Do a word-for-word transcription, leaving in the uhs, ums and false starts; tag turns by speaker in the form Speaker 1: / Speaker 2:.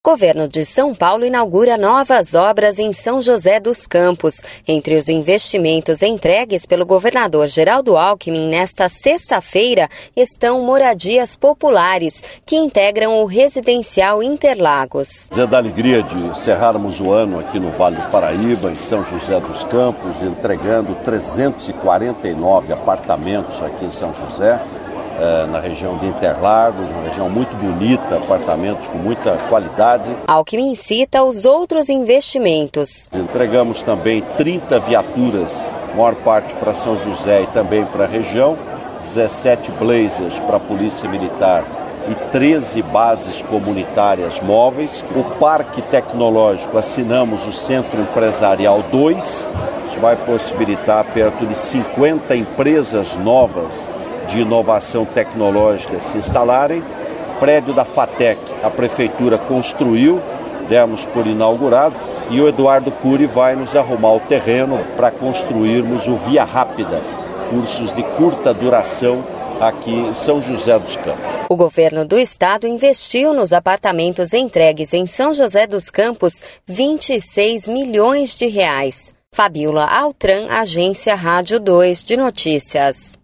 Speaker 1: Governo de São Paulo inaugura novas obras em São José dos Campos. Entre os investimentos entregues pelo governador Geraldo Alckmin nesta sexta-feira estão moradias populares, que integram o residencial Interlagos.
Speaker 2: É da alegria de encerrarmos o ano aqui no Vale do Paraíba, em São José dos Campos, entregando trezentos e quarenta e nove apartamentos aqui em São José. Na região de Interlagos, uma região muito bonita, apartamentos com muita qualidade.
Speaker 1: Alckmin cita os outros investimentos.
Speaker 2: Entregamos também trinta viaturas, maior parte para São José e também para a região, dezessete blazers para a Polícia Militar e treze bases comunitárias móveis. O Parque Tecnológico, assinamos o Centro Empresarial dois, isso vai possibilitar perto de cinquenta empresas novas de inovação tecnológica se instalarem. Prédio da FATEC, a Prefeitura construiu, demos por inaugurado, e o Eduardo Cury vai nos arrumar o terreno para construirmos o Via Rápida, cursos de curta duração aqui em São José dos Campos.
Speaker 1: O governo do estado investiu nos apartamentos entregues em São José dos Campos vinte e seis milhões de reais. Fabíola Altran, Agência Rádio dois de Notícias.